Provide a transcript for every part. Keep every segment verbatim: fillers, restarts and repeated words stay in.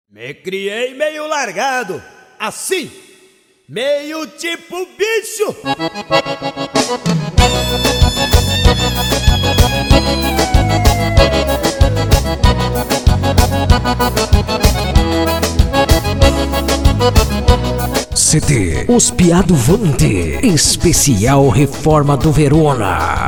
Me criei meio largado, assim, meio tipo bicho. C T Os Piado Vante, especial Reforma do Verona.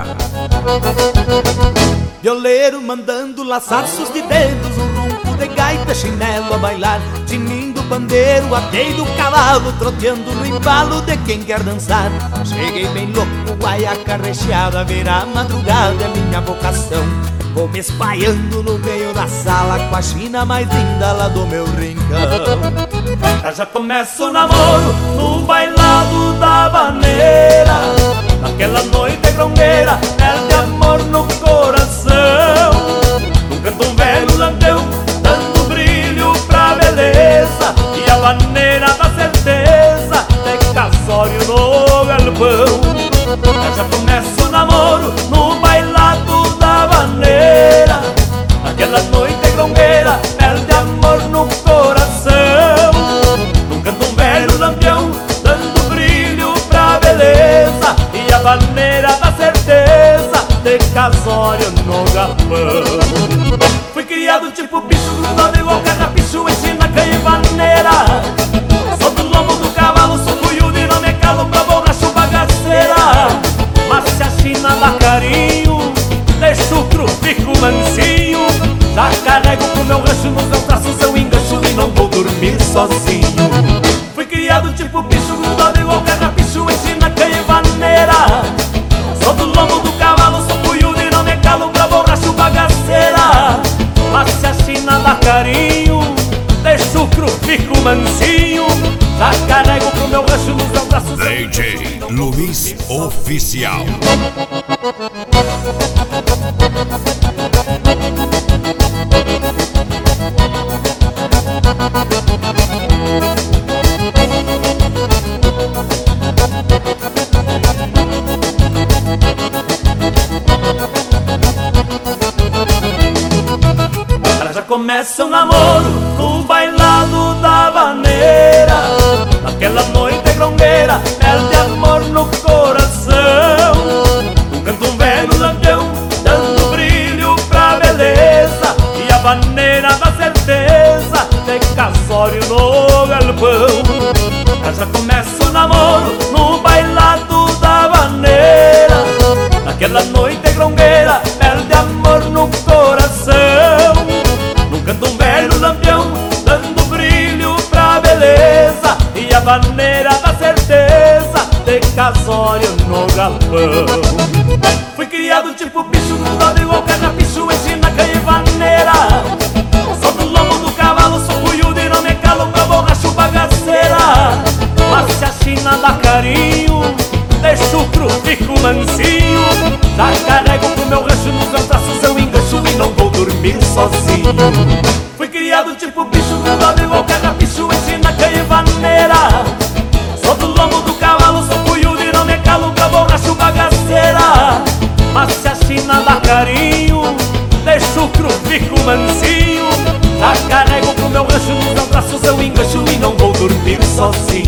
Violeiro mandando laçaços de dedos, um ronco de gaita, chinelo a bailar, tinindo pandeiro, atei do cavalo, troteando no embalo de quem quer dançar. Cheguei bem louco, guaiaca recheada, virar madrugada é minha vocação. Vou me espalhando no meio da sala com a china mais linda lá do meu rincão. Já começa o namoro no bailado da vaneira, naquela noite grongueira, perde amor no coração. Um canto velho lampião, dando brilho pra beleza, e a vaneira da certeza, de casório no galpão. Já começa o namoro no bailado da vaneira, naquela noite grongueira, perde amor no coração. Num canto velho lampião, dando brilho pra beleza, e a vaneira da certeza, de casório no galpão. Fui criado tipo bicho, grudado igual carrapicho, ensina canha e vaneira. Sou do lombo do cavalo, sou cuiudo e não me calo pra borracho bagaceira. Mas se a china dá carinho, deixo o cru, fico mansinho. Já carrego pro meu rancho nos meus braços, eu engancho e não vou dormir sozinho. Fui criado tipo bicho, grudado igual carrapicho, ensina canha e vaneira. Sou do lombo do cavalo, sou cuiudo e não me calo pra borracho bagaceira. Mas se a china dá carinho, deixo o cru, fico mansinho. Já carrego pro meu rancho nos meus braços. D J Luiz Oficial. Começa o namoro no bailado da vaneira, naquela noite grongueira, perde amor no coração. Um canto velho lampião, dando brilho pra beleza, e a vaneira da certeza, de casório no galpão. Já começa o namoro no bailado da vaneira, naquela noite grongueira, perde amor no coração. Canto um velho lampião, dando brilho pra beleza, e a vaneira da certeza, de casório no galpão. Fui criado tipo bicho, grudado igual carrapicho, ensina canha e vaneira. Sou do lombo do cavalo, sou cuiudo e não me calo pra borracho bagaceira. Mas se a china dá carinho, deixo o cru, fico mansinho. Já carrego pro meu rancho nos meus braços, eu engancho e não vou dormir sozinho. Fui criado tipo bicho, grudado igual carrapicho, ensina canha e vaneira. Sou do lombo do cavalo, sou cuiudo e não me calo pra borracho bagaceira. Mas se a china dá carinho, deixo o cru, fico mansinho. Já carrego pro meu rancho nos meus braços, eu engancho e não vou dormir sozinho.